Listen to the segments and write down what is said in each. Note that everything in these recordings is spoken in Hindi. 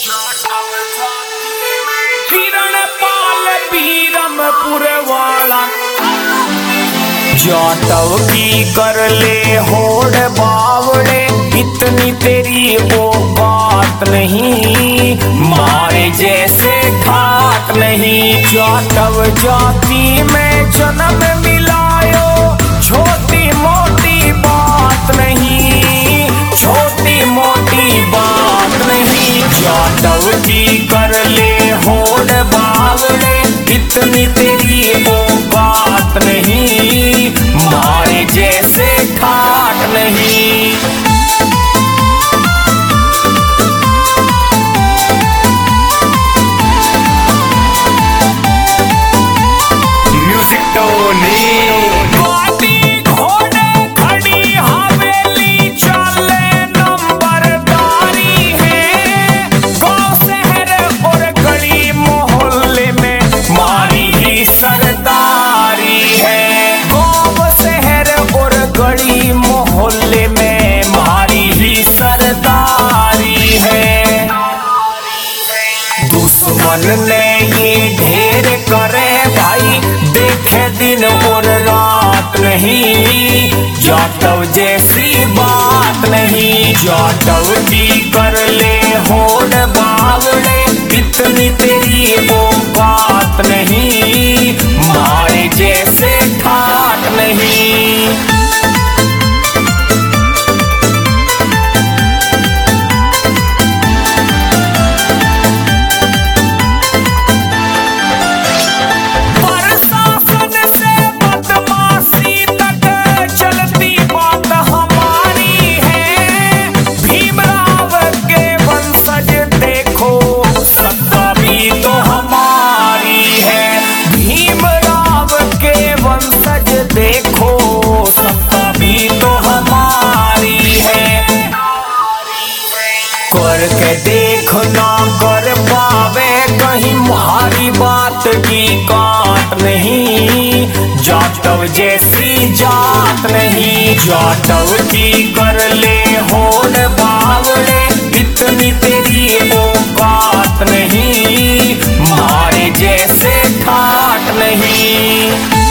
किरणपाल बीरमपुर वाला जाटव की कर ले होड़ बावड़े, इतनी तेरी वो बात नहीं, मारे जैसे ठाट नहीं। जाटव जाति में जन्म मिलायो, छोटी मोटी बात नहीं, छोटी मोटी बात नहीं। जाटव की कर ले होड़ बावड़े, इतनी तेरी वो बात नहीं, मारे जैसे ठाट नहीं। म्यूजिक टोनी गली मोहल्ले में मारी ही सरदारी है। दुश्मन ने ये ढेर करे भाई, देखे दिन और रात नहीं, जाटव जैसी बात नहीं। जाटव की कर ले होड़ बावड़े, इतनी तेरी वो बात नहीं, मारे जैसे ठाट नहीं। देखो सत्ता भी तो हमारी है, करके देखना कर पावे कहीं हमारी बात की काट नहीं, जाटव जैसी जात नहीं। जाटव की कर ले होड़ बावड़े, इतनी तेरी वो बात नहीं, मारे जैसे ठाट नहीं।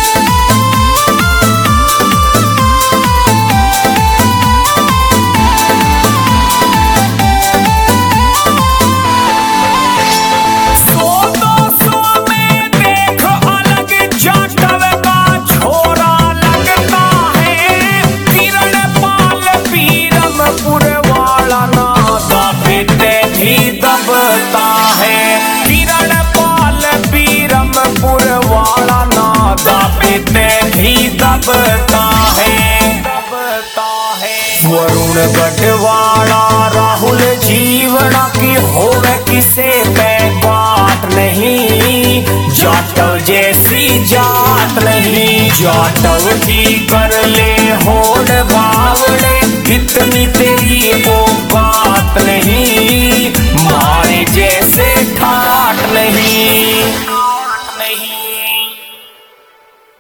दबता है किरणपाल बीरमपुर वाला, नादा पीते भी दबता है, दबता है। वरुण गढ़वाला राहुल जीवना की होवे किसे पे बात नहीं, जाटव जैसी जात नहीं। जाटव की कर ले होड़ बावड़े, इतनी तेरी वो बात नहीं,